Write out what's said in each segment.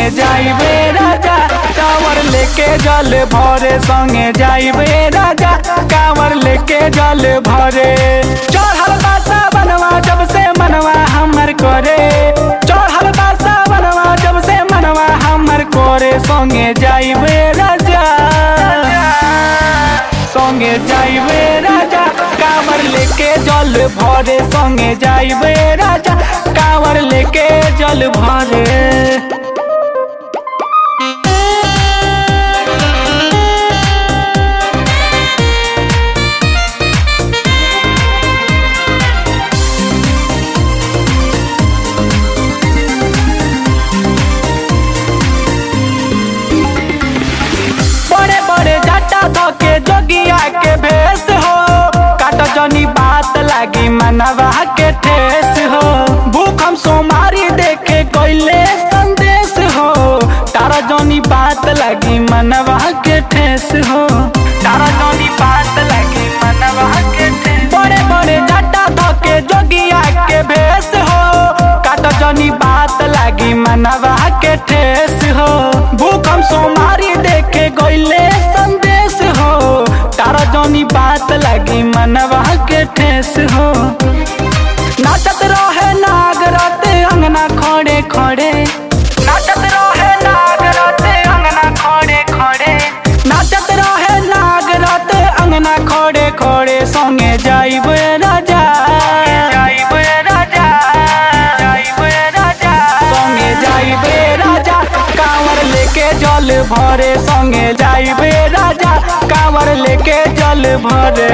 संगे जाइबे राजा कांवर लेके जल भरे संगे जाइबे राजा कांवर लेके जल भरे। चढ़ल बा सावनवा जब से मनवा हमर करे चढ़ल बा सावनवा जब से मनवा हमर करे संगे जाइबे राजा संगे जाइबे राजा कांवर लेके जल भरे संगे जाइबे राजा कांवर लेके जल भरे। बड़े बड़े जटा धके जोगिया के भेष हो काट जनी बात लागी मनवा के ठेस हो भूख हम सोमारी देखे कोइले संदेश हो तारा जनी बात लागी मनवा के ठेस हो तारा जनी बात लागी मनवा के ठेस। बड़े बड़े जटा धके जोगिया के भेष हो काट जनी बात लागी मनवा के ठेस हो भूख हम सोमारी देखे गइले संदेश हो तारा जनी बात लागी मनवा के ठेस हो। नाचत रहे नागरात अंगना खड़े खड़े नाचत रहे नागरात अंगना खड़े खड़े नाचत रहे नागरात अंगना खड़े खड़े संगे जाइबे राजा जाइबे राजा जाइबे राजा संगे जाइबे राजा कांवर लेके जल भरे संगे जाइबे राजा कांवर लेके जल भरे।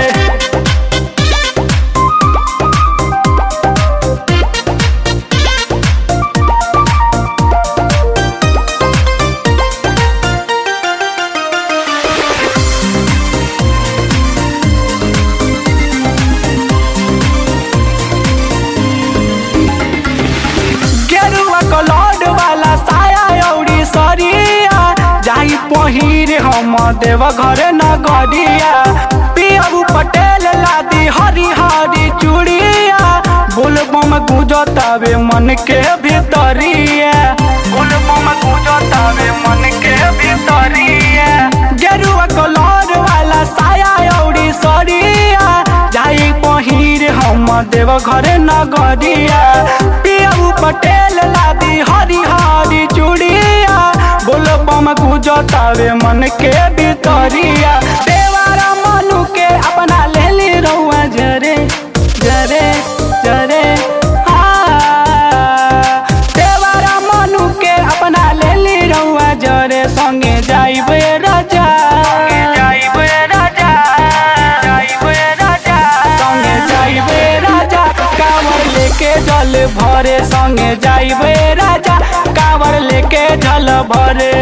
गेरुआ कलर वाला साया औरी सरिया जाई पहिर हम देव घर नगरिया पियाबू पटेल लादी हरी हरी चूड़िया बोलबम गुजतावे मन के भीतरिया बोलबम गुजतावे मन के भीतरिया। गेरुआ कलर वाला साया औरी सरिया जाई पहिर हम देव घर नगरिया पियाबू पटेल लादी हरी हरी चूड़िया बोलबम गुजतावे मन के भीतरिया। देवारा मनु के अपना लेली रउआ जरे जरे जरे देवारा मनु के अपना लेली रउआ जरे संगे जाइबे राजा जाइबे राजा जाइबे राजा संगे जाइबे राजा कांवर लेके जल भरे संगे जाइबे राजा कांवर लेके जल भरे।